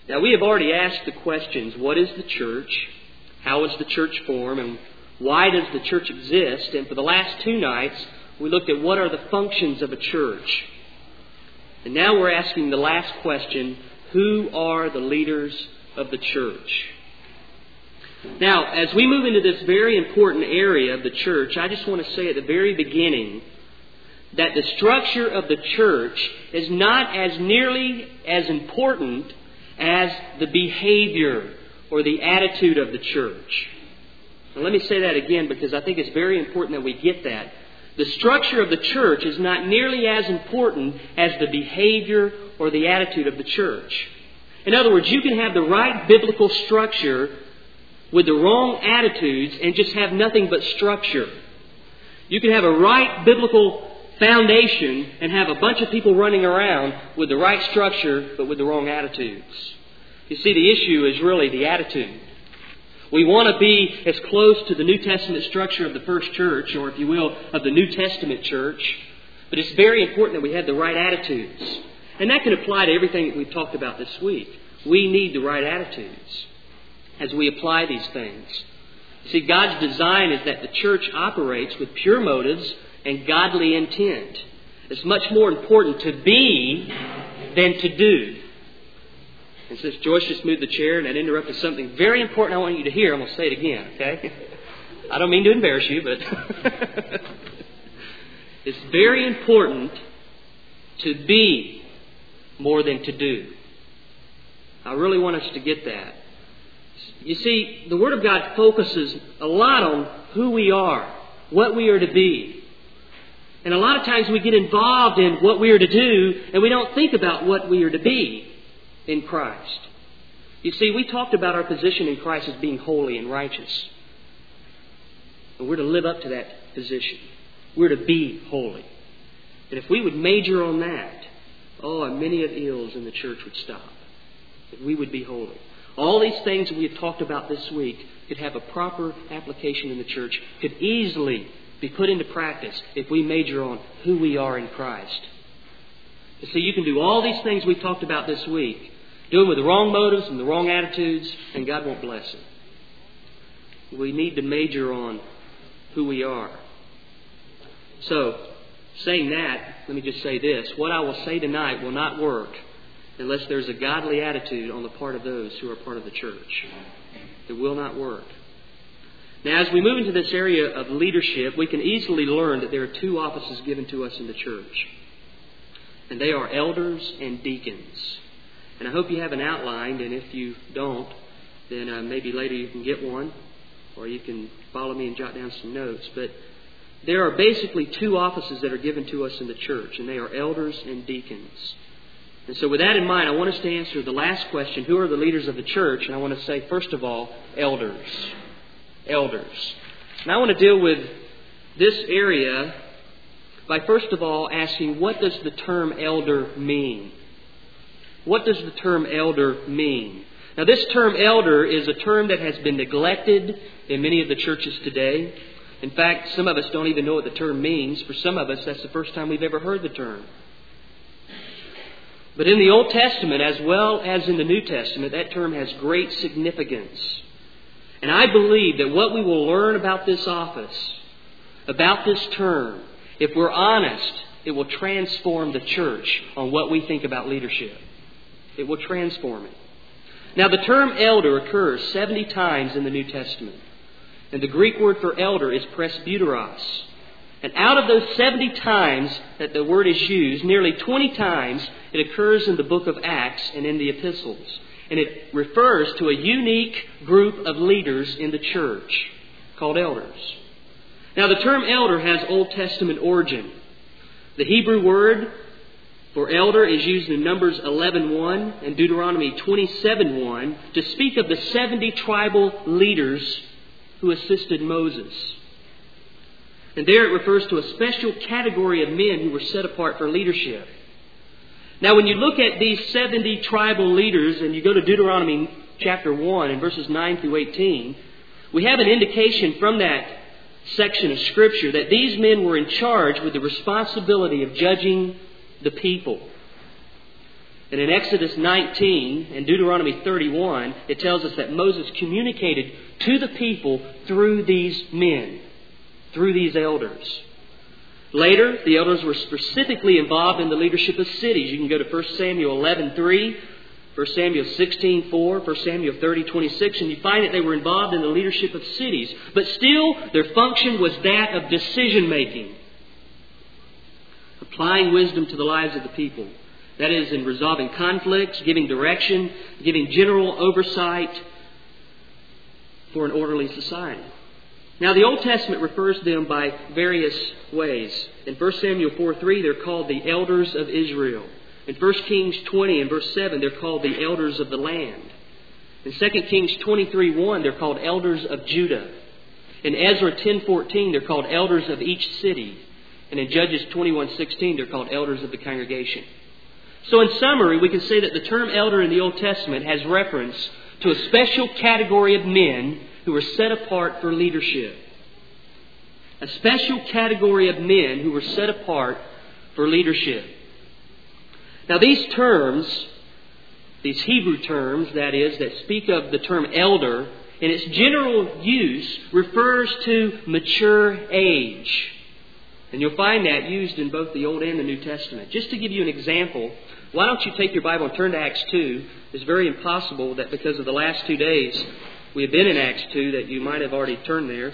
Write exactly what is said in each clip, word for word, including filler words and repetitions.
Now, we have already asked the questions, what is the church? How is the church formed? And why does the church exist? And for the last two nights, we looked at what are the functions of a church. And now we're asking the last question, who are the leaders of the church? Now, as we move into this very important area of the church, I just want to say at the very beginning that the structure of the church is not as nearly as important as the behavior or the attitude of the church. Now, let me say that again because I think it's very important that we get that. The structure of the church is not nearly as important as the behavior or the attitude of the church. In other words, you can have the right biblical structure with the wrong attitudes and just have nothing but structure. You can have a right biblical foundation and have a bunch of people running around with the right structure but with the wrong attitudes. You see, the issue is really the attitude. We want to be as close to the New Testament structure of the first church, or if you will, of the New Testament church. But it's very important that we have the right attitudes. And that can apply to everything that we've talked about this week. We need the right attitudes as we apply these things. See, God's design is that the church operates with pure motives and godly intent. It's much more important to be than to do. And since Joyce just moved the chair and that interrupted something very important I want you to hear, I'm going to say it again, okay? I don't mean to embarrass you, but it's very important to be more than to do. I really want us to get that. You see, the Word of God focuses a lot on who we are, what we are to be. And a lot of times we get involved in what we are to do, and we don't think about what we are to be in Christ. You see, we talked about our position in Christ as being holy and righteous. And we're to live up to that position. We're to be holy. And if we would major on that, oh, many of ills in the church would stop. If we would be holy. All these things that we have talked about this week could have a proper application in the church, could easily be put into practice if we major on who we are in Christ. You see, you can do all these things we've talked about this week, do them with the wrong motives and the wrong attitudes, and God won't bless it. We need to major on who we are. So, saying that, let me just say this. What I will say tonight will not work unless there's a godly attitude on the part of those who are part of the church. It will not work. Now, as we move into this area of leadership, we can easily learn that there are two offices given to us in the church. And they are elders and deacons. And I hope you have an outline, and if you don't, then uh, maybe later you can get one, or you can follow me and jot down some notes. But there are basically two offices that are given to us in the church, and they are elders and deacons. And so with that in mind, I want us to answer the last question, who are the leaders of the church? And I want to say, first of all, elders. Elders. And I want to deal with this area by first of all asking, what does the term elder mean? What does the term elder mean? Now, this term elder is a term that has been neglected in many of the churches today. In fact, some of us don't even know what the term means. For some of us, that's the first time we've ever heard the term. But in the Old Testament, as well as in the New Testament, that term has great significance. And I believe that what we will learn about this office, about this term, if we're honest, it will transform the church on what we think about leadership. It will transform it. Now, the term elder occurs seventy times in the New Testament. And the Greek word for elder is presbyteros. And out of those seventy times that the word is used, nearly twenty times it occurs in the book of Acts and in the epistles. And it refers to a unique group of leaders in the church called elders. Now, the term elder has Old Testament origin. The Hebrew word for elder is used in Numbers eleven one and Deuteronomy twenty-seven one to speak of the seventy tribal leaders who assisted Moses. And there it refers to a special category of men who were set apart for leadership. Now, when you look at these seventy tribal leaders and you go to Deuteronomy chapter one and verses nine through eighteen, we have an indication from that section of Scripture that these men were in charge with the responsibility of judging the people. And in Exodus nineteen and Deuteronomy thirty-one, it tells us that Moses communicated to the people through these men, through these elders. Later, the elders were specifically involved in the leadership of cities. You can go to First Samuel eleven three, First Samuel sixteen four, First Samuel thirty twenty-six, and you find that they were involved in the leadership of cities. But still, their function was that of decision-making, applying wisdom to the lives of the people. That is, in resolving conflicts, giving direction, giving general oversight for an orderly society. Now, the Old Testament refers to them by various ways. In First Samuel four three, they're called the elders of Israel. In First Kings twenty and verse seven, they're called the elders of the land. In Second Kings twenty-three one, they're called elders of Judah. In Ezra ten fourteen, they're called elders of each city. And in Judges twenty-one sixteen, they're called elders of the congregation. So in summary, we can say that the term elder in the Old Testament has reference to a special category of men who were set apart for leadership. A special category of men who were set apart for leadership. Now these terms, these Hebrew terms, that is, that speak of the term elder, in its general use refers to mature age. And you'll find that used in both the Old and the New Testament. Just to give you an example, why don't you take your Bible and turn to Acts two? It's very impossible that because of the last two days we have been in Acts two that you might have already turned there.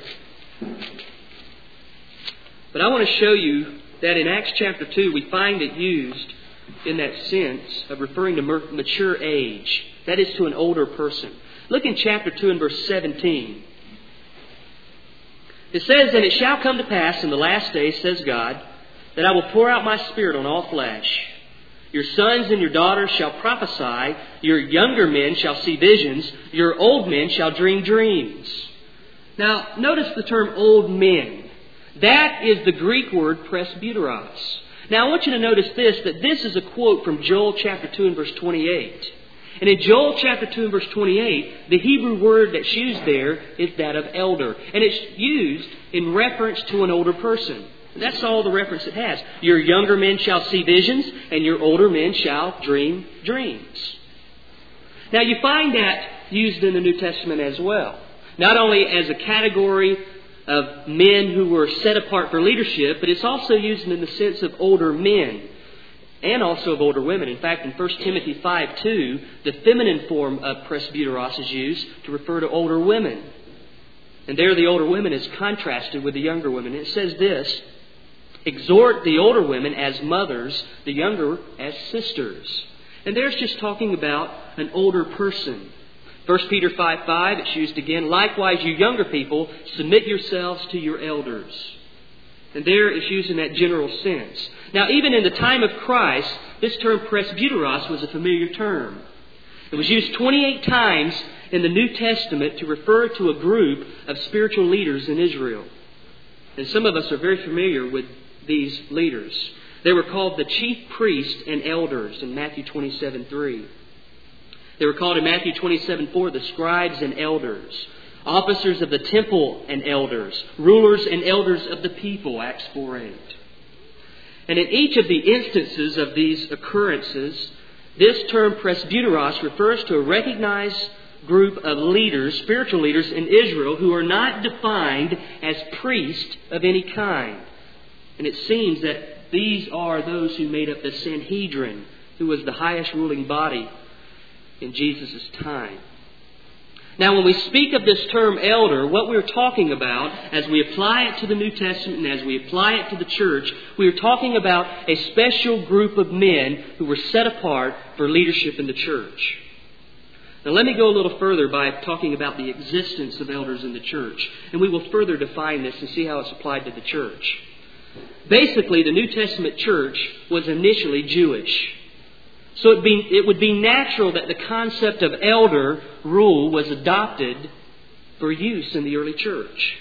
But I want to show you that in Acts chapter two we find it used in that sense of referring to mature age. That is, to an older person. Look in chapter two and verse seventeen. It says, "And it shall come to pass in the last days, says God, that I will pour out my Spirit on all flesh. Your sons and your daughters shall prophesy, your younger men shall see visions, your old men shall dream dreams." Now, notice the term old men. That is the Greek word presbyteros. Now, I want you to notice this, that this is a quote from Joel chapter two and verse twenty-eight. And in Joel chapter two and verse twenty-eight, the Hebrew word that's used there is that of elder. And it's used in reference to an older person. That's all the reference it has. Your younger men shall see visions, and your older men shall dream dreams. Now you find that used in the New Testament as well. Not only as a category of men who were set apart for leadership, but it's also used in the sense of older men. And also of older women. In fact, in First Timothy five two, the feminine form of presbyteros is used to refer to older women. And there the older women is contrasted with the younger women. It says this, "Exhort the older women as mothers, the younger as sisters." And there's just talking about an older person. First Peter five five, it's used again, "Likewise, you younger people, submit yourselves to your elders." And there it's used in that general sense. Now, even in the time of Christ, this term presbyteros was a familiar term. It was used twenty-eight times in the New Testament to refer to a group of spiritual leaders in Israel. And some of us are very familiar with these leaders. They were called the chief priests and elders in Matthew twenty-seven three. They were called in Matthew twenty-seven four the scribes and elders. Officers of the temple and elders. Rulers and elders of the people, Acts four eight. And in each of the instances of these occurrences, this term presbyteros refers to a recognized group of leaders, spiritual leaders in Israel, who are not defined as priests of any kind. And it seems that these are those who made up the Sanhedrin, who was the highest ruling body in Jesus' time. Now, when we speak of this term elder, what we're talking about, as we apply it to the New Testament and as we apply it to the church, we are talking about a special group of men who were set apart for leadership in the church. Now, let me go a little further by talking about the existence of elders in the church. And we will further define this and see how it's applied to the church. Basically, the New Testament church was initially Jewish. So it'd be, it would be natural that the concept of elder rule was adopted for use in the early church.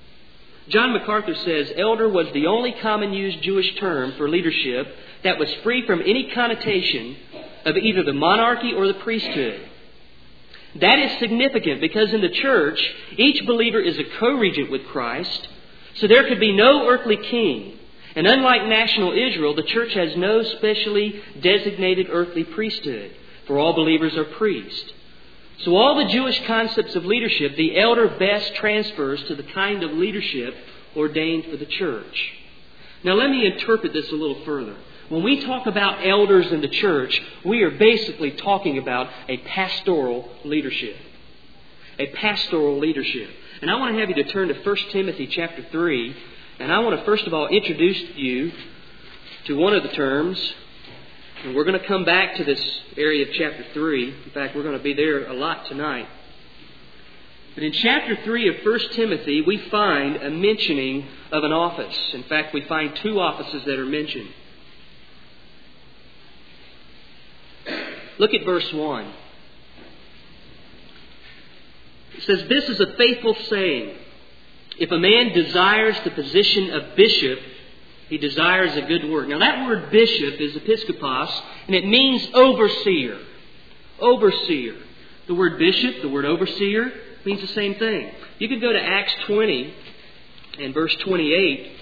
John MacArthur says, elder was the only common used Jewish term for leadership that was free from any connotation of either the monarchy or the priesthood. That is significant because in the church, each believer is a co-regent with Christ, so there could be no earthly king. And unlike national Israel, the church has no specially designated earthly priesthood, for all believers are priests. So all the Jewish concepts of leadership, the elder best transfers to the kind of leadership ordained for the church. Now let me interpret this a little further. When we talk about elders in the church, we are basically talking about a pastoral leadership. A pastoral leadership. And I want to have you to turn to First Timothy chapter three. And I want to first of all introduce you to one of the terms. And we're going to come back to this area of chapter three. In fact, we're going to be there a lot tonight. But in chapter three of First Timothy, we find a mentioning of an office. In fact, we find two offices that are mentioned. Look at verse one. It says, "This is a faithful saying. If a man desires the position of bishop, he desires a good work." Now that word bishop is episkopos, and it means overseer. Overseer. The word bishop, the word overseer, means the same thing. You could go to Acts twenty and verse twenty-eight.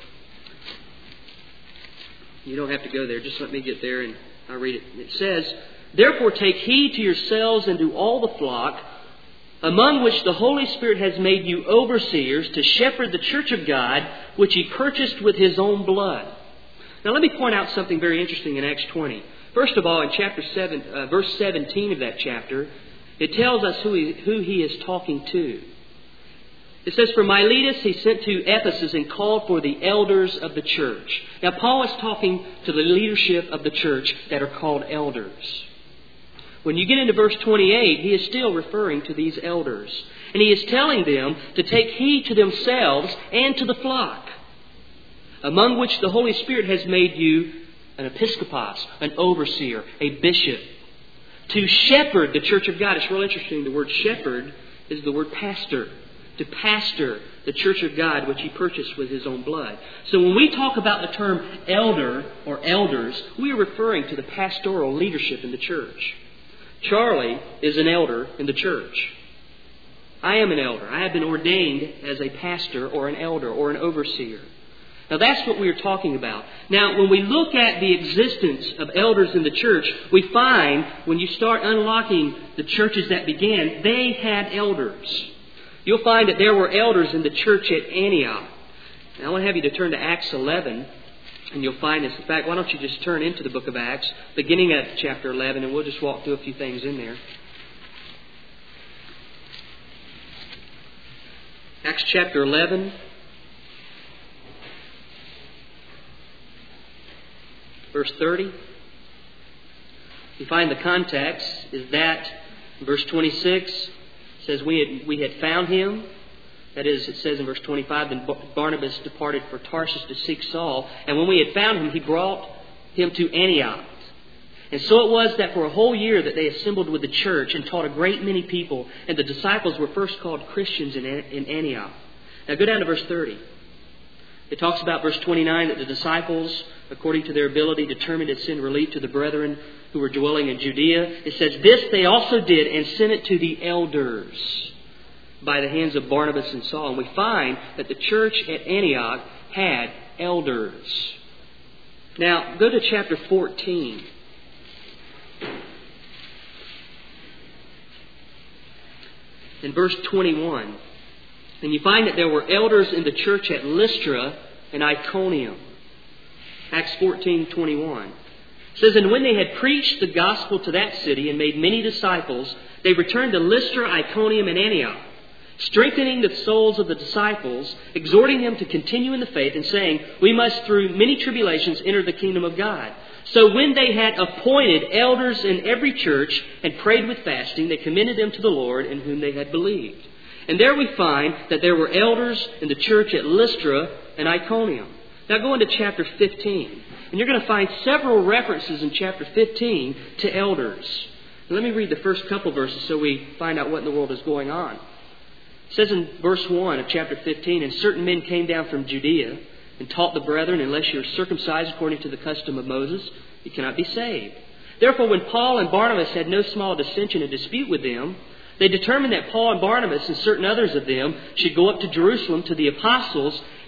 You don't have to go there. Just let me get there and I'll read it. It says, "Therefore take heed to yourselves and to all the flock, among which the Holy Spirit has made you overseers to shepherd the church of God, which He purchased with His own blood." Now let me point out something very interesting in Acts twenty. First of all, in chapter seven, uh, verse seventeen of that chapter, it tells us who he, who he is talking to. It says, "For Miletus he sent to Ephesus and called for the elders of the church." Now Paul is talking to the leadership of the church that are called elders. When you get into verse twenty-eight, he is still referring to these elders. And he is telling them to take heed to themselves and to the flock, among which the Holy Spirit has made you an episkopos, an overseer, a bishop, to shepherd the church of God. It's real interesting. The word shepherd is the word pastor. To pastor the church of God, which He purchased with His own blood. So when we talk about the term elder or elders, we are referring to the pastoral leadership in the church. Charlie is an elder in the church. I am an elder. I have been ordained as a pastor or an elder or an overseer. Now that's what we are talking about. Now when we look at the existence of elders in the church, we find when you start unlocking the churches that began, they had elders. You'll find that there were elders in the church at Antioch. Now I want to have you to turn to Acts eleven. And you'll find this. In fact, why don't you just turn into the book of Acts, beginning at chapter eleven, and we'll just walk through a few things in there. Acts chapter eleven. Verse thirty. You find the context is that verse twenty-six says we had, we had found him. That is, it says in verse twenty-five, "Then Barnabas departed for Tarsus to seek Saul. And when we had found him, he brought him to Antioch. And so it was that for a whole year that they assembled with the church and taught a great many people. And the disciples were first called Christians in, in Antioch." Now go down to verse thirty. It talks about verse twenty-nine that the disciples, according to their ability, determined to send relief to the brethren who were dwelling in Judea. It says, "This they also did and sent it to the elders by the hands of Barnabas and Saul." And we find that the church at Antioch had elders. Now, go to chapter fourteen. In verse twenty-one. And you find that there were elders in the church at Lystra and Iconium. Acts fourteen twenty-one. It says, "And when they had preached the gospel to that city and made many disciples, they returned to Lystra, Iconium, and Antioch, strengthening the souls of the disciples, exhorting them to continue in the faith, and saying, we must through many tribulations enter the kingdom of God. So when they had appointed elders in every church and prayed with fasting, they commended them to the Lord in whom they had believed." And there we find that there were elders in the church at Lystra and Iconium. Now go into chapter fifteen. And you're going to find several references in chapter fifteen to elders. And let me read the first couple verses so we find out what in the world is going on. It says in verse one of chapter fifteen, "And certain men came down from Judea and taught the brethren, unless you are circumcised according to the custom of Moses, you cannot be saved. Therefore, when Paul and Barnabas had no small dissension and dispute with them, they determined that Paul and Barnabas and certain others of them should go up to Jerusalem to the apostles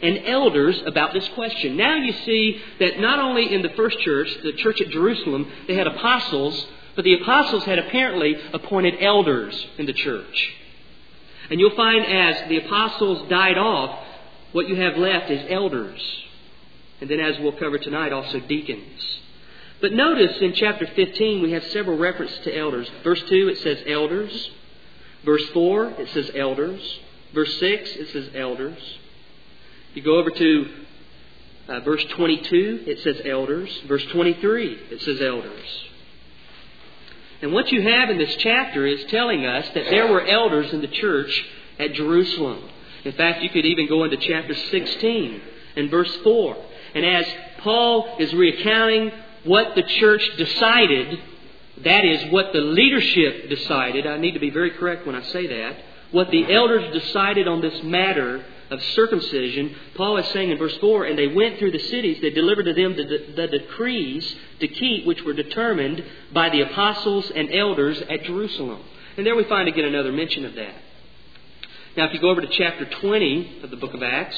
and elders about this question. Now you see that not only in the first church, the church at Jerusalem, they had apostles, but the apostles had apparently appointed elders in the church. And you'll find as the apostles died off, what you have left is elders. And then as we'll cover tonight, also deacons. But notice in chapter fifteen, we have several references to elders. Verse two, it says elders. Verse four, it says elders. Verse six, it says elders. You go over to uh, verse twenty-two, it says elders. Verse twenty-three, it says elders. And what you have in this chapter is telling us that there were elders in the church at Jerusalem. In fact, you could even go into chapter sixteen and verse four. And as Paul is recounting what the church decided, that is what the leadership decided. I need to be very correct when I say that. What the elders decided on this matter of circumcision, Paul is saying in verse four, and they went through the cities, they delivered to them the, the, the decrees to keep, which were determined by the apostles and elders at Jerusalem. And there we find again another mention of that. Now if you go over to chapter twenty of the book of Acts,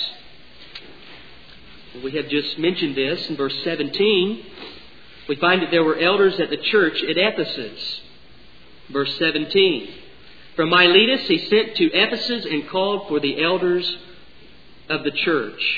we have just mentioned this in verse seventeen. We find that there were elders at the church at Ephesus. Verse seventeen. From Miletus he sent to Ephesus and called for the elders of the church.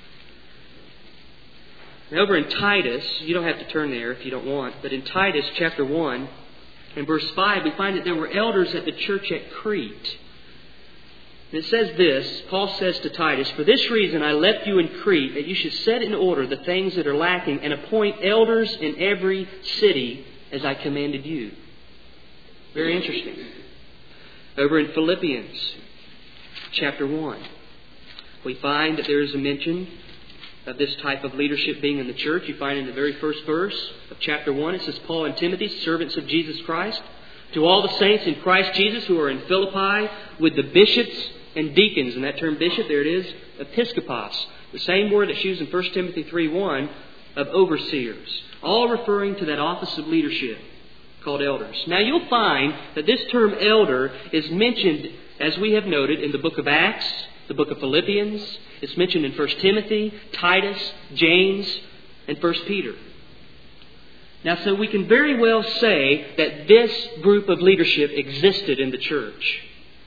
Now over in Titus, you don't have to turn there if you don't want, but in Titus chapter one and verse five, we find that there were elders at the church at Crete. And it says this, Paul says to Titus, for this reason I left you in Crete, that you should set in order the things that are lacking and appoint elders in every city as I commanded you. Very interesting. Over in Philippians chapter one, we find that there is a mention of this type of leadership being in the church. You find in the very first verse of chapter one, it says, Paul and Timothy, servants of Jesus Christ, to all the saints in Christ Jesus who are in Philippi, with the bishops and deacons. And that term bishop, there it is, episkopos. The same word that's used in First Timothy three one of overseers. All referring to that office of leadership called elders. Now you'll find that this term elder is mentioned, as we have noted, in the book of Acts, the book of Philippians. It's mentioned in First Timothy, Titus, James, and First Peter. Now, so we can very well say that this group of leadership existed in the church.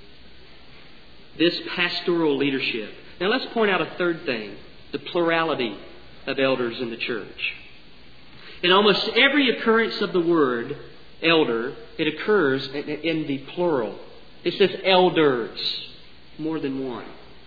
This pastoral leadership. Now, let's point out a third thing. The plurality of elders in the church. In almost every occurrence of the word elder, it occurs in the plural. It says elders, more than one.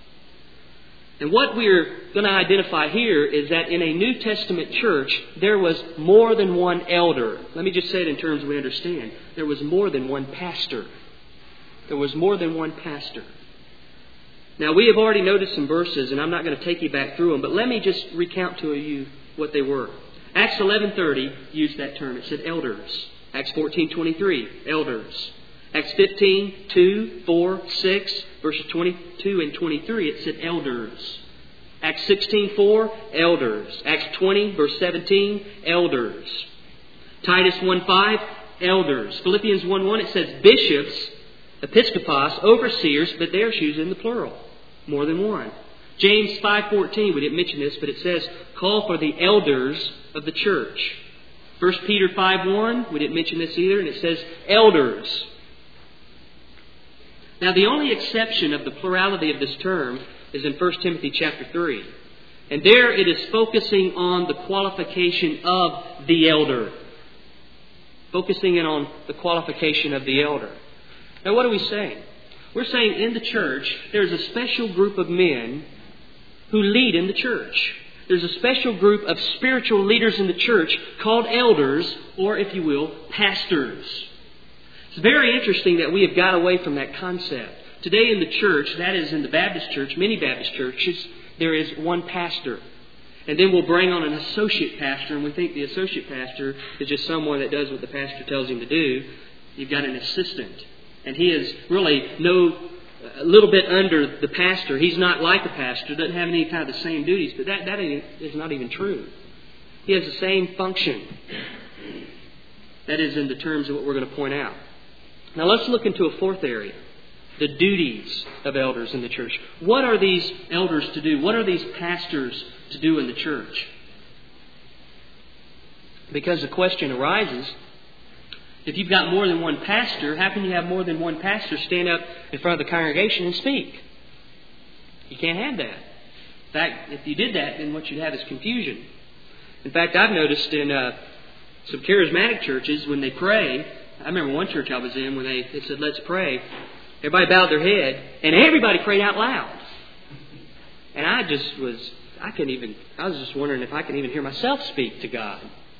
And what we're going to identify here is that in a New Testament church, there was more than one elder. Let me just say it in terms we understand. There was more than one pastor. There was more than one pastor. Now, we have already noticed some verses, and I'm not going to take you back through them, but let me just recount to you what they were. Acts eleven thirty used that term. It said elders. Acts fourteen twenty-three, elders. Acts fifteen, two, four, six, verses twenty-two and twenty-three, it said elders. Acts sixteen, four, elders. Acts twenty, verse seventeen, elders. Titus one five, elders. Philippians one one, it says bishops, episkopos, overseers, but there's used in the plural. More than one. James five fourteen, we didn't mention this, but it says, call for the elders of the church. First Peter five one, we didn't mention this either, and it says elders. Now, the only exception of the plurality of this term is in First Timothy chapter three. And there it is focusing on the qualification of the elder. Focusing in on the qualification of the elder. Now, what are we saying? We're saying in the church, there's a special group of men who lead in the church. There's a special group of spiritual leaders in the church called elders, or if you will, pastors. It's very interesting that we have got away from that concept. Today in the church, that is in the Baptist church, many Baptist churches, there is one pastor. And then we'll bring on an associate pastor, and we think the associate pastor is just someone that does what the pastor tells him to do. You've got an assistant. And he is really no, a little bit under the pastor. He's not like the pastor, doesn't have any kind of the same duties, but that, that is not even true. He has the same function. That is in the terms of what we're going to point out. Now let's look into a fourth area. the duties of elders in the church. What are these elders to do? What are these pastors to do in the church? Because the question arises, if you've got more than one pastor, how can you have more than one pastor stand up in front of the congregation and speak? You can't have that. In fact, if you did that, then what you'd have is confusion. In fact, I've noticed in uh, some charismatic churches, when they pray, I remember one church I was in when they, they said, let's pray. Everybody bowed their head, and everybody prayed out loud. And I just was, I couldn't even, I was just wondering if I could even hear myself speak to God.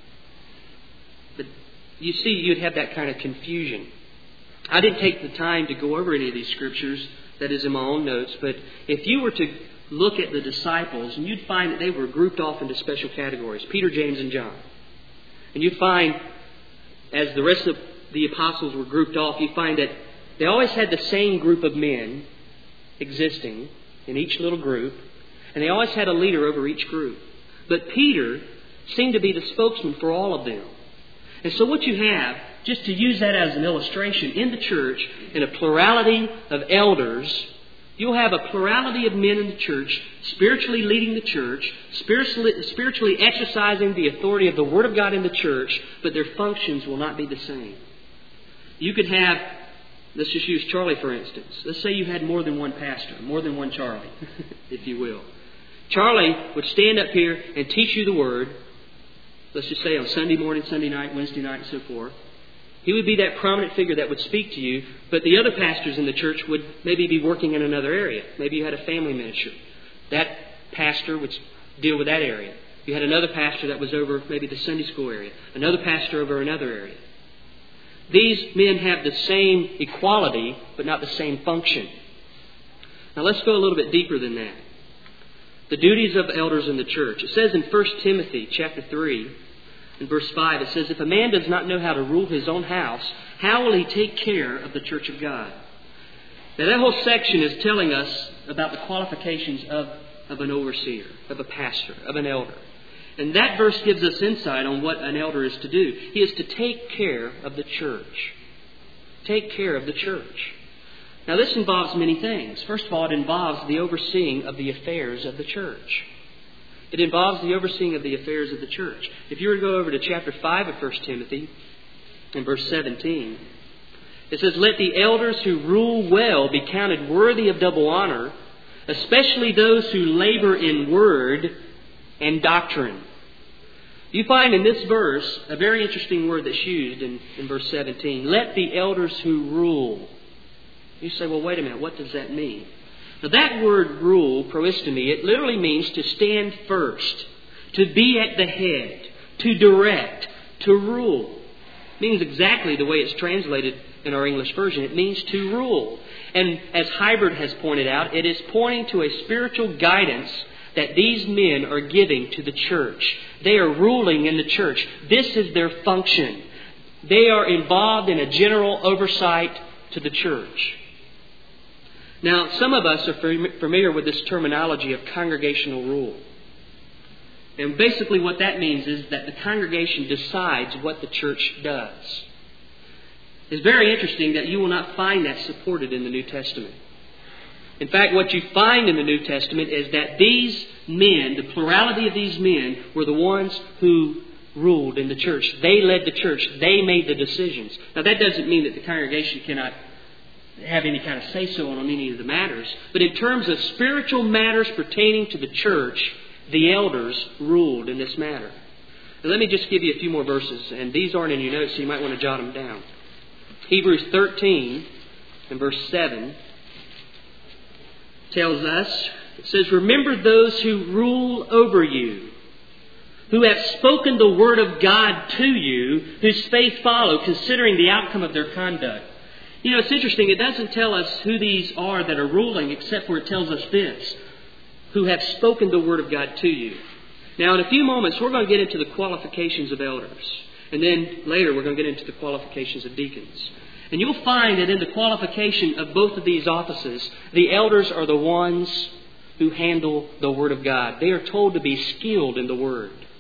But you see, you'd have that kind of confusion. I didn't take the time to go over any of these scriptures, that is in my own notes, but if you were to look at the disciples, and you'd find that they were grouped off into special categories, Peter, James, and John. And you'd find, as the rest of the apostles were grouped off, you'd find that they always had the same group of men existing in each little group, and they always had a leader over each group. But Peter seemed to be the spokesman for all of them. And so what you have, just to use that as an illustration, in the church, in a plurality of elders, you'll have a plurality of men in the church, spiritually leading the church, spiritually, spiritually exercising the authority of the Word of God in the church, but their functions will not be the same. You could have, let's just use Charlie for instance. Let's say you had more than one pastor, more than one Charlie, if you will. Charlie would stand up here and teach you the Word, let's just say on Sunday morning, Sunday night, Wednesday night, and so forth. He would be that prominent figure that would speak to you, but the other pastors in the church would maybe be working in another area. Maybe you had a family ministry. That pastor would deal with that area. You had another pastor that was over maybe the Sunday school area. Another pastor over another area. These men have the same equality, but not the same function. Now let's go a little bit deeper than that. The duties of elders in the church. It says in First Timothy chapter three, in verse five, it says, if a man does not know how to rule his own house, how will he take care of the church of God? Now that whole section is telling us about the qualifications of, of an overseer, of a pastor, of an elder. And that verse gives us insight on what an elder is to do. He is to take care of the church. Take care of the church. Now this involves many things. First of all, it involves the overseeing of the affairs of the church. It involves the overseeing of the affairs of the church. If you were to go over to chapter five of First Timothy, in verse seventeen, it says, let the elders who rule well be counted worthy of double honor, especially those who labor in word and doctrine. You find in this verse a very interesting word that's used in, in verse seventeen. Let the elders who rule. You say, well, wait a minute, what does that mean? Now that word rule, proistemi, it literally means to stand first, to be at the head, to direct, to rule. It means exactly the way it's translated in our English version. It means to rule. And as Hybrid has pointed out, it is pointing to a spiritual guidance that these men are giving to the church. They are ruling in the church. This is their function. They are involved in a general oversight to the church. Now, some of us are familiar with this terminology of congregational rule. And basically what that means is that the congregation decides what the church does. It's very interesting that you will not find that supported in the New Testament. In fact, what you find in the New Testament is that these men, the plurality of these men, were the ones who ruled in the church. They led the church. They made the decisions. Now, that doesn't mean that the congregation cannot have any kind of say-so on any of the matters. But in terms of spiritual matters pertaining to the church, the elders ruled in this matter. Now, let me just give you a few more verses. And these aren't in your notes, so you might want to jot them down. Hebrews thirteen and verse seven tells us, it says, remember those who rule over you, who have spoken the word of God to you, whose faith follow, considering the outcome of their conduct. You know, it's interesting. It doesn't tell us who these are that are ruling, except for it tells us this, who have spoken the word of God to you. Now, in a few moments, we're going to get into the qualifications of elders. And then later, we're going to get into the qualifications of deacons. And you'll find that in the qualification of both of these offices, the elders are the ones who handle the Word of God. They are told to be skilled in the Word.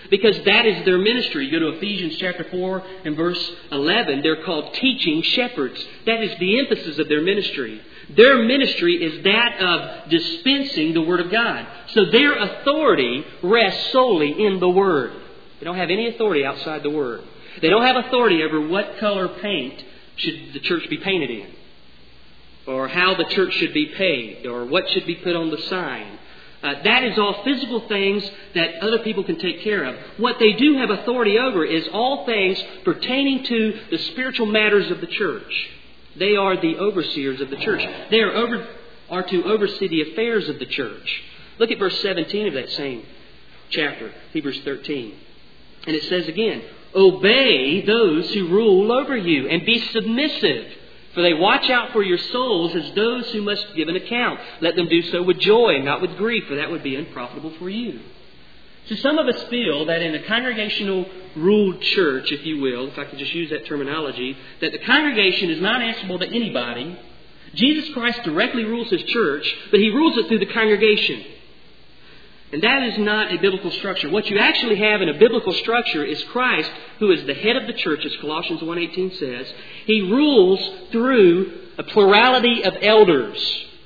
because that is their ministry. You go to Ephesians chapter four and verse eleven. They're called teaching shepherds. That is the emphasis of their ministry. Their ministry is that of dispensing the Word of God. So their authority rests solely in the Word. They don't have any authority outside the Word. They don't have authority over what color paint should the church be painted in, or how the church should be paved, or what should be put on the sign. Uh, that is all physical things that other people can take care of. What they do have authority over is all things pertaining to the spiritual matters of the church. They are the overseers of the church. They are, over, are to oversee the affairs of the church. Look at verse seventeen of that same chapter, Hebrews thirteen. And it says again, obey those who rule over you and be submissive, for they watch out for your souls as those who must give an account. Let them do so with joy and not with grief, for that would be unprofitable for you. So some of us feel that in a congregational ruled church, if you will, if I could just use that terminology, that the congregation is not answerable to anybody. Jesus Christ directly rules His church, but He rules it through the congregation. And that is not a biblical structure. What you actually have in a biblical structure is Christ, who is the head of the church, as Colossians one eighteen says. He rules through a plurality of elders.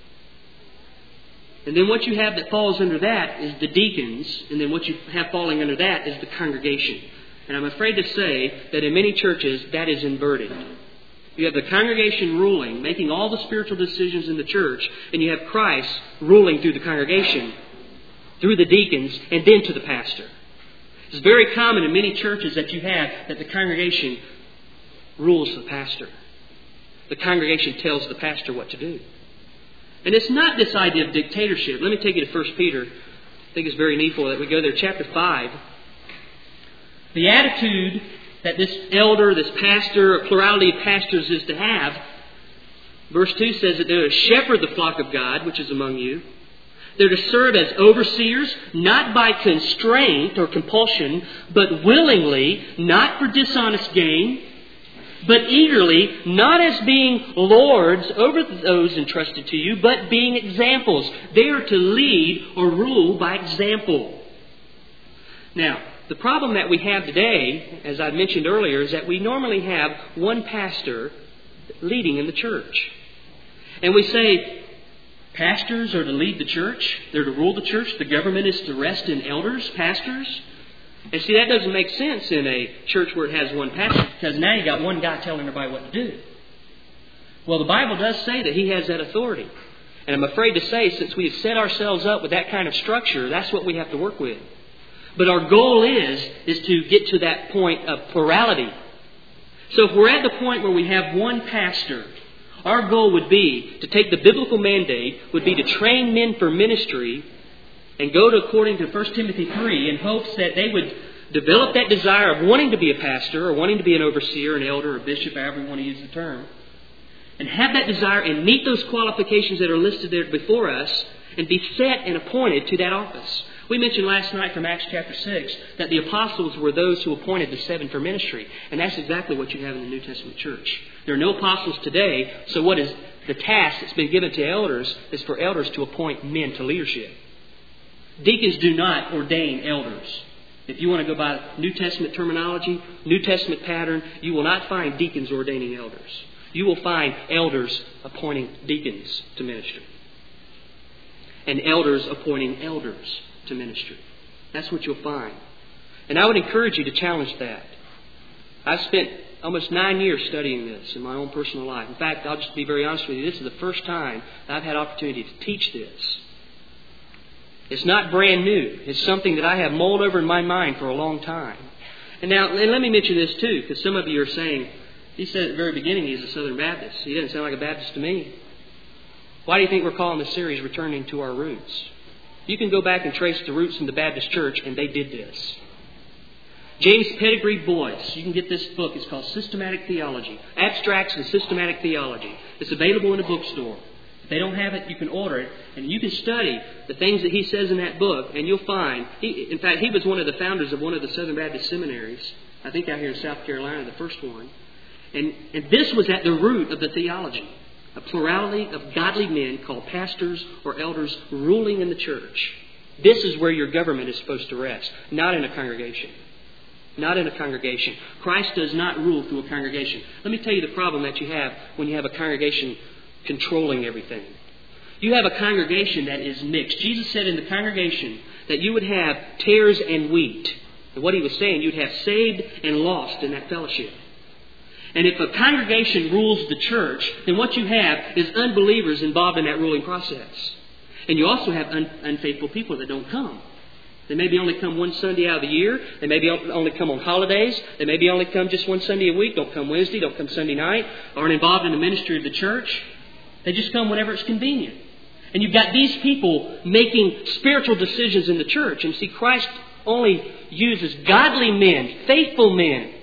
And then what you have that falls under that is the deacons. And then what you have falling under that is the congregation. And I'm afraid to say that in many churches that is inverted. You have the congregation ruling, making all the spiritual decisions in the church. And you have Christ ruling through the congregation, through the deacons, and then to the pastor. It's very common in many churches that you have that the congregation rules the pastor. The congregation tells the pastor what to do. And it's not this idea of dictatorship. Let me take you to First Peter. I think it's very needful that we go there. Chapter five. The attitude that this elder, this pastor, a plurality of pastors is to have. Verse two says that they're to shepherd the flock of God, which is among you. They're to serve as overseers, not by constraint or compulsion, but willingly, not for dishonest gain, but eagerly, not as being lords over those entrusted to you, but being examples. They are to lead or rule by example. Now, the problem that we have today, as I mentioned earlier, is that we normally have one pastor leading in the church. And we say, pastors are to lead the church. They're to rule the church. The government is to rest in elders, pastors. And see, that doesn't make sense in a church where it has one pastor, because now you got one guy telling everybody what to do. Well, the Bible does say that he has that authority. And I'm afraid to say, since we have set ourselves up with that kind of structure, that's what we have to work with. But our goal is, is to get to that point of plurality. So if we're at the point where we have one pastor, our goal would be to take the biblical mandate, would be to train men for ministry and go to, according to First Timothy three, in hopes that they would develop that desire of wanting to be a pastor or wanting to be an overseer, an elder, or bishop, however you want to use the term, and have that desire and meet those qualifications that are listed there before us and be set and appointed to that office. We mentioned last night from Acts chapter six that the apostles were those who appointed the seven for ministry. And that's exactly what you have in the New Testament church. There are no apostles today, so what is the task that's been given to elders is for elders to appoint men to leadership. Deacons do not ordain elders. If you want to go by New Testament terminology, New Testament pattern, you will not find deacons ordaining elders. You will find elders appointing deacons to ministry. And elders appointing elders to ministry. That's what you'll find. And I would encourage you to challenge that. I've spent almost nine years studying this in my own personal life. In fact, I'll just be very honest with you. This is the first time I've had opportunity to teach this. It's not brand new. It's something that I have mulled over in my mind for a long time. And now, and let me mention this too, because some of you are saying, he said at the very beginning he's a Southern Baptist. He doesn't sound like a Baptist to me. Why do you think we're calling this series Returning to Our Roots? You can go back and trace the roots in the Baptist church, and they did this. James Pettigrew Boyce, you can get this book. It's called Systematic Theology. Abstracts and Systematic Theology. It's available in a bookstore. If they don't have it, you can order it, and you can study the things that he says in that book, and you'll find, he, in fact, he was one of the founders of one of the Southern Baptist seminaries, I think out here in South Carolina, the first one. And, and this was at the root of the theology. A plurality of godly men called pastors or elders ruling in the church. This is where your government is supposed to rest, not in a congregation. Not in a congregation. Christ does not rule through a congregation. Let me tell you the problem that you have when you have a congregation controlling everything. You have a congregation that is mixed. Jesus said in the congregation that you would have tares and wheat. And what he was saying, you'd have saved and lost in that fellowship. And if a congregation rules the church, then what you have is unbelievers involved in that ruling process. And you also have un- unfaithful people that don't come. They maybe only come one Sunday out of the year. They maybe only come on holidays. They maybe only come just one Sunday a week. Don't come Wednesday. Don't come Sunday night. Aren't involved in the ministry of the church. They just come whenever it's convenient. And you've got these people making spiritual decisions in the church. And see, Christ only uses godly men, faithful men,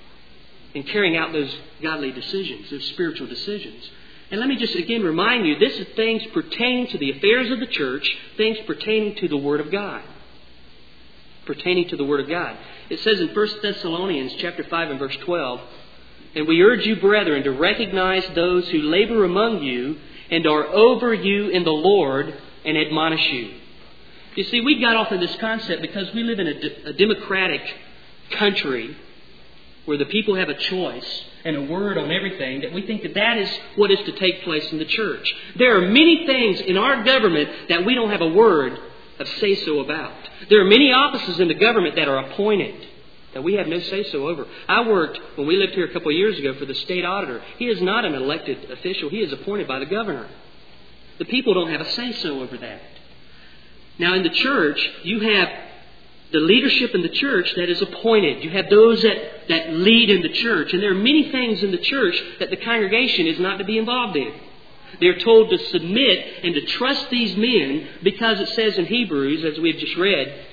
in carrying out those godly decisions, those spiritual decisions. And let me just again remind you, this is things pertaining to the affairs of the church, things pertaining to the Word of God. Pertaining to the Word of God. It says in First Thessalonians chapter five and verse twelve, "And we urge you, brethren, to recognize those who labor among you and are over you in the Lord and admonish you." You see, we got off of this concept because we live in a, de- a democratic country where the people have a choice and a word on everything, that we think that that is what is to take place in the church. There are many things in our government that we don't have a word of say-so about. There are many offices in the government that are appointed, that we have no say-so over. I worked, when we lived here a couple of years ago, for the state auditor. He is not an elected official. He is appointed by the governor. The people don't have a say-so over that. Now, in the church, you have the leadership in the church that is appointed. You have those that, that lead in the church. And there are many things in the church that the congregation is not to be involved in. They're told to submit and to trust these men because it says in Hebrews, as we've just read,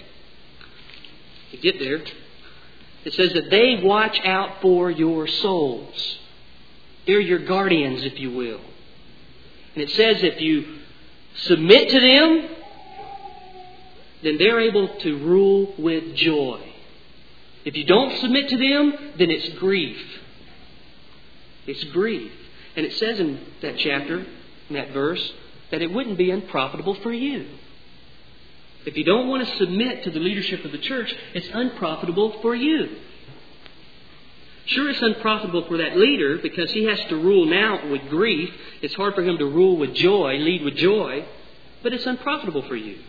to get there, it says that they watch out for your souls. They're your guardians, if you will. And it says if you submit to them, then they're able to rule with joy. If you don't submit to them, then it's grief. It's grief. And it says in that chapter, in that verse, that it wouldn't be unprofitable for you. If you don't want to submit to the leadership of the church, it's unprofitable for you. Sure, it's unprofitable for that leader because he has to rule now with grief. It's hard for him to rule with joy, lead with joy, but it's unprofitable for you.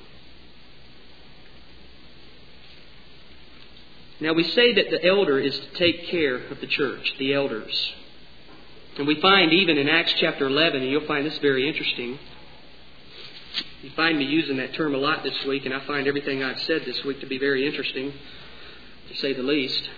Now, we say that the elder is to take care of the church, the elders. And we find even in Acts chapter eleven, and you'll find this very interesting. You find me using that term a lot this week, and I find everything I've said this week to be very interesting, to say the least.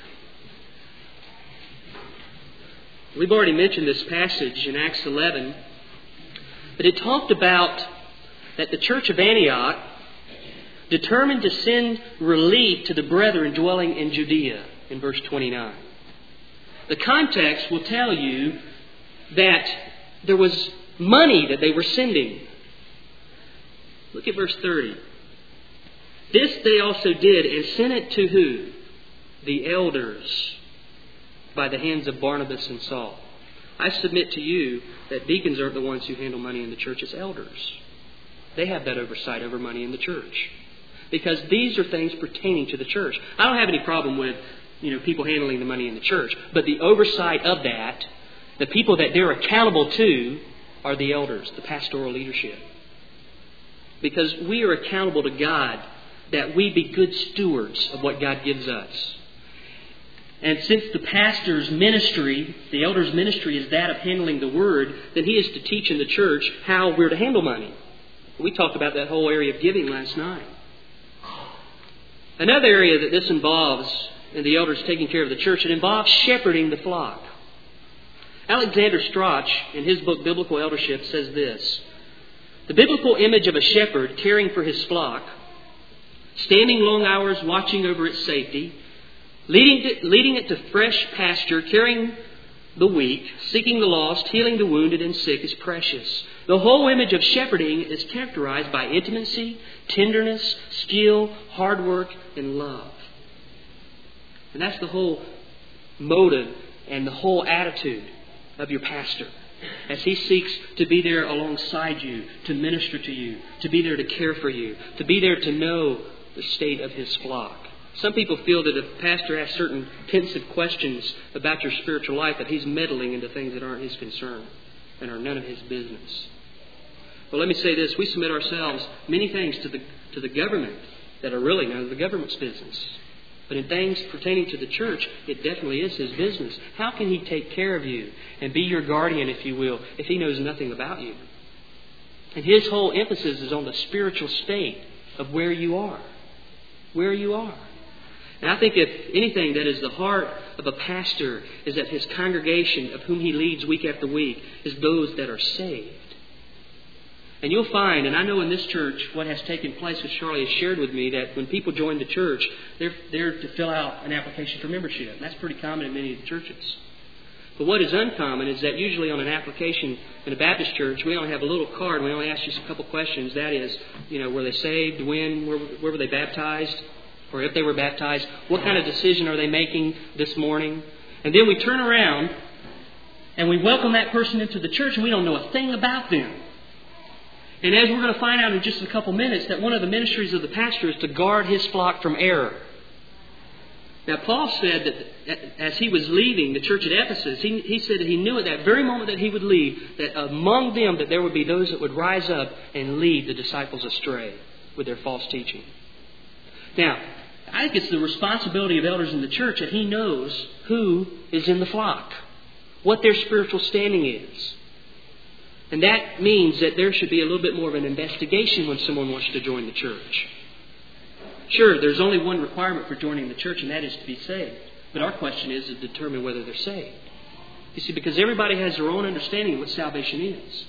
We've already mentioned this passage in Acts eleven, but it talked about that the church of Antioch determined to send relief to the brethren dwelling in Judea, in verse twenty-nine. The context will tell you that there was money that they were sending. Look at verse thirty. This they also did and sent it to who? The elders, by the hands of Barnabas and Saul. I submit to you that deacons aren't the ones who handle money in the church, it's elders. They have that oversight over money in the church. Because these are things pertaining to the church. I don't have any problem with, you know, people handling the money in the church. But the oversight of that, the people that they're accountable to, are the elders, the pastoral leadership. Because we are accountable to God that we be good stewards of what God gives us. And since the pastor's ministry, the elder's ministry, is that of handling the Word, then he is to teach in the church how we're to handle money. We talked about that whole area of giving last night. Another area that this involves in the elders taking care of the church, it involves shepherding the flock. Alexander Strauch, in his book Biblical Eldership, says this: the biblical image of a shepherd caring for his flock, standing long hours watching over its safety, leading it, leading it to fresh pasture, caring the weak, seeking the lost, healing the wounded and sick, is precious. The whole image of shepherding is characterized by intimacy, tenderness, skill, hard work, and love. And that's the whole motive and the whole attitude of your pastor. as He seeks to be there alongside you, to minister to you, to be there to care for you, to be there to know the state of His flock. Some people feel that if a pastor asks certain pensive questions about your spiritual life, that he's meddling into things that aren't his concern and are none of his business. Well, let me say this. We submit ourselves many things to the to the government that are really none of the government's business. But in things pertaining to the church, it definitely is His business. How can He take care of you and be your guardian, if you will, if He knows nothing about you? And His whole emphasis is on the spiritual state of where you are. Where you are. And I think if anything that is the heart of a pastor is that his congregation of whom he leads week after week is those that are saved. And you'll find, and I know in this church what has taken place, as Charlie has shared with me, that when people join the church, they're there to fill out an application for membership. And that's pretty common in many of the churches. But what is uncommon is that usually on an application in a Baptist church, we only have a little card and we only ask just a couple questions. That is, you know, were they saved? When? Where, where were they baptized? Or if they were baptized, what kind of decision are they making this morning? And then we turn around and we welcome that person into the church and we don't know a thing about them. And as we're going to find out in just a couple minutes, that one of the ministries of the pastor is to guard his flock from error. Now, Paul said that as he was leaving the church at Ephesus, he, he said that he knew at that very moment that he would leave, that among them that there would be those that would rise up and lead the disciples astray with their false teaching. Now, I think it's the responsibility of elders in the church that he knows who is in the flock, what their spiritual standing is. And that means that there should be a little bit more of an investigation when someone wants to join the church. Sure, there's only one requirement for joining the church, and that is to be saved. But our question is to determine whether they're saved. You see, because everybody has their own understanding of what salvation is.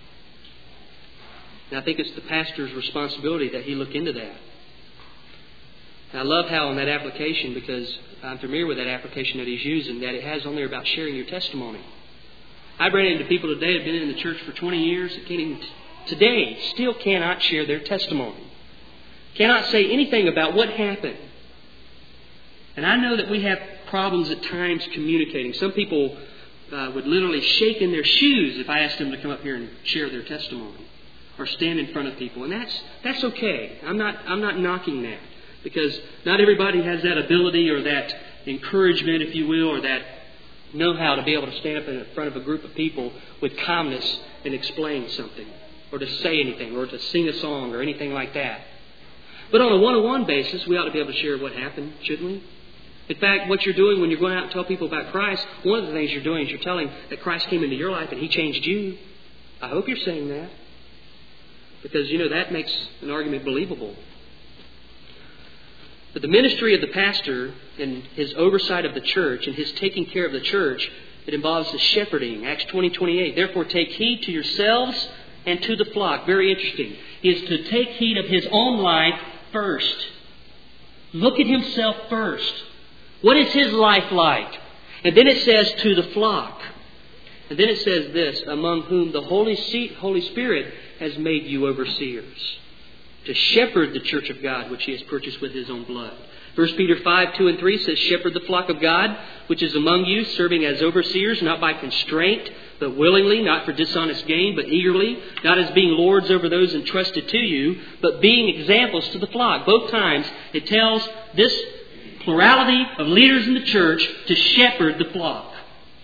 And I think it's the pastor's responsibility that he look into that. And I love how on that application, because I'm familiar with that application that he's using, that it has on there about sharing your testimony. I've ran into people today that have been in the church for twenty years that can't even, today, still cannot share their testimony. Cannot say anything about what happened. And I know that we have problems at times communicating. Some people uh, would literally shake in their shoes if I asked them to come up here and share their testimony or stand in front of people. And that's that's okay. I'm not I'm not knocking that, because not everybody has that ability or that encouragement, if you will, or that know-how to be able to stand up in front of a group of people with calmness and explain something, or to say anything, or to sing a song, or anything like that. But on a one-on-one basis, we ought to be able to share what happened, shouldn't we? In fact, what you're doing when you're going out and tell people about Christ, one of the things you're doing is you're telling that Christ came into your life and He changed you. I hope you're saying that, because, you know, that makes an argument believable. But the ministry of the pastor and his oversight of the church and his taking care of the church, it involves the shepherding. Acts twenty twenty-eight. Therefore take heed to yourselves and to the flock. Very interesting. He is to take heed of his own life first. Look at himself first. What is his life like? And then it says to the flock. And then it says this, among whom the Holy Holy Spirit has made you overseers, to shepherd the church of God, which He has purchased with His own blood. First Peter five, two and three says, shepherd the flock of God, which is among you, serving as overseers, not by constraint, but willingly, not for dishonest gain, but eagerly, not as being lords over those entrusted to you, but being examples to the flock. Both times it tells this plurality of leaders in the church to shepherd the flock.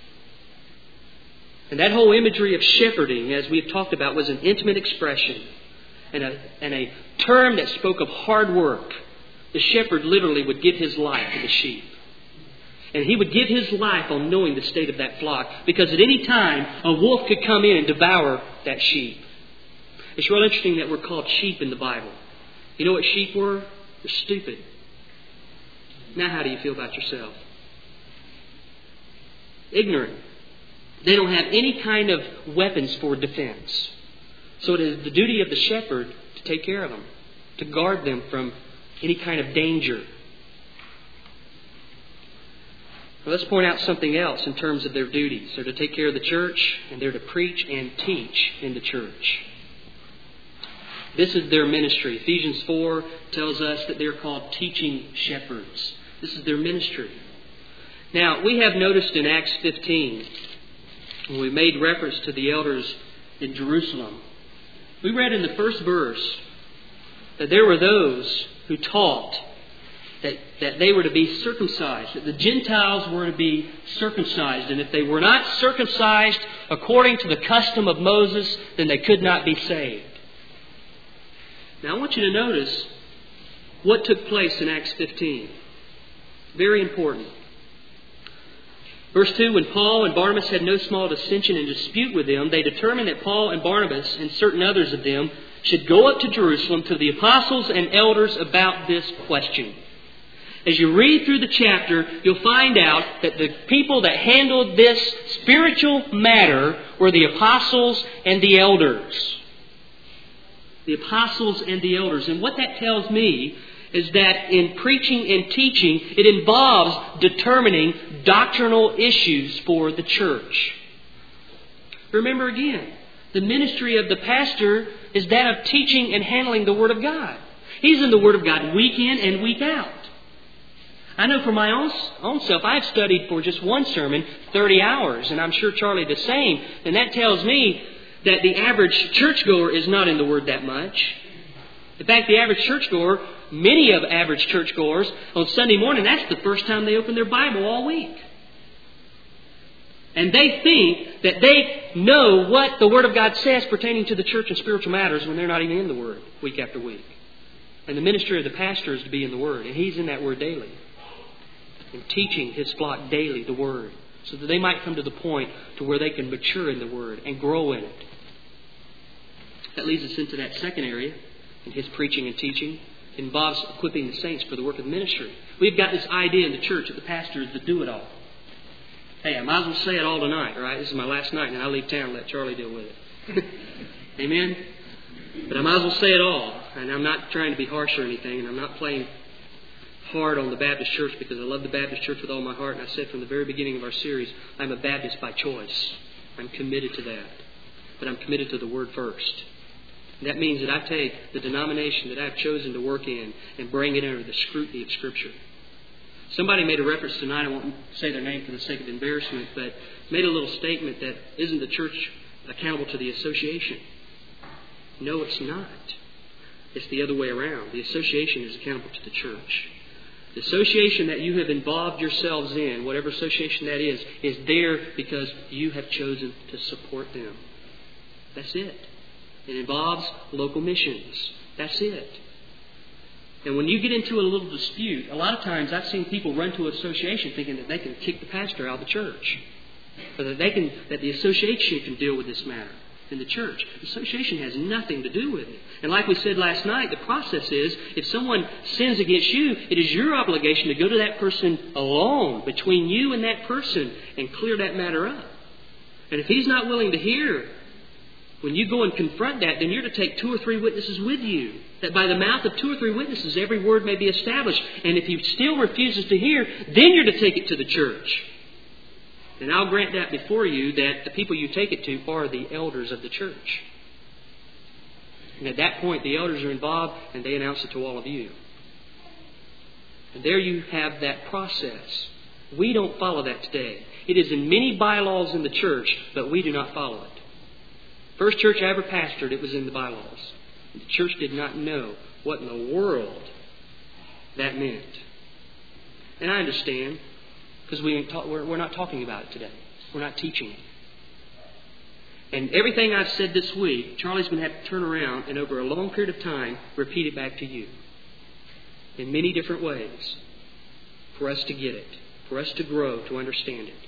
And that whole imagery of shepherding, as we've talked about, was an intimate expression. And a, and a term that spoke of hard work. The shepherd literally would give his life to the sheep. And he would give his life on knowing the state of that flock, because at any time a wolf could come in and devour that sheep. It's real interesting that we're called sheep in the Bible. You know what sheep were? They're stupid. Now how do you feel about yourself? Ignorant. They don't have any kind of weapons for defense. So it is the duty of the shepherd to take care of them, to guard them from any kind of danger. Well, let's point out something else in terms of their duties. They're to take care of the church, and they're to preach and teach in the church. This is their ministry. Ephesians four tells us that they're called teaching shepherds. This is their ministry. Now, we have noticed in Acts fifteen when we made reference to the elders in Jerusalem, we read in the first verse that there were those who taught that, that they were to be circumcised, that the Gentiles were to be circumcised, and if they were not circumcised according to the custom of Moses, then they could not be saved. Now I want you to notice what took place in Acts fifteen. Very important. Verse two, when Paul and Barnabas had no small dissension and dispute with them, they determined that Paul and Barnabas and certain others of them should go up to Jerusalem to the apostles and elders about this question. As you read through the chapter, you'll find out that the people that handled this spiritual matter were the apostles and the elders. The apostles and the elders. And what that tells me is that in preaching and teaching, it involves determining doctrinal issues for the church. Remember again, the ministry of the pastor is that of teaching and handling the Word of God. He's in the Word of God week in and week out. I know for my own, own self, I've studied for just one sermon thirty hours, and I'm sure Charlie the same. And that tells me that the average churchgoer is not in the Word that much. In fact, the average churchgoer, many of average churchgoers, on Sunday morning, that's the first time they open their Bible all week. And they think that they know what the Word of God says pertaining to the church and spiritual matters when they're not even in the Word week after week. And the ministry of the pastor is to be in the Word, and he's in that Word daily. And teaching his flock daily the Word, so that they might come to the point to where they can mature in the Word and grow in it. That leads us into that second area in his preaching and teaching. It involves equipping the saints for the work of the ministry. We've got this idea in the church that the pastor is the do-it-all. Hey, I might as well say it all tonight, right? This is my last night, and I leave town and let Charlie deal with it. Amen? But I might as well say it all. And I'm not trying to be harsh or anything, and I'm not playing hard on the Baptist church because I love the Baptist church with all my heart. And I said from the very beginning of our series, I'm a Baptist by choice. I'm committed to that. But I'm committed to the Word first. And that means that I take the denomination that I've chosen to work in and bring it under the scrutiny of Scripture. Somebody made a reference tonight, I won't say their name for the sake of embarrassment, but made a little statement that isn't the church accountable to the association? No, it's not. It's the other way around. The association is accountable to the church. The association that you have involved yourselves in, whatever association that is, is there because you have chosen to support them. That's it. It involves local missions. That's it. And when you get into a little dispute, a lot of times I've seen people run to an association thinking that they can kick the pastor out of the church. Or that they can, that the association can deal with this matter in the church. The association has nothing to do with it. And like we said last night, the process is, if someone sins against you, it is your obligation to go to that person alone, between you and that person, and clear that matter up. And if he's not willing to hear, when you go and confront that, then you're to take two or three witnesses with you, that by the mouth of two or three witnesses every word may be established. And if he still refuses to hear, then you're to take it to the church. And I'll grant that before you that the people you take it to are the elders of the church. And at that point, the elders are involved and they announce it to all of you. And there you have that process. We don't follow that today. It is in many bylaws in the church, but we do not follow it. First church I ever pastored, it was in the bylaws. The church did not know what in the world that meant. And I understand, because we ain't talk, we're, we're not talking about it today. We're not teaching it. And everything I've said this week, Charlie's going to have to turn around and over a long period of time repeat it back to you in many different ways for us to get it, for us to grow, to understand it.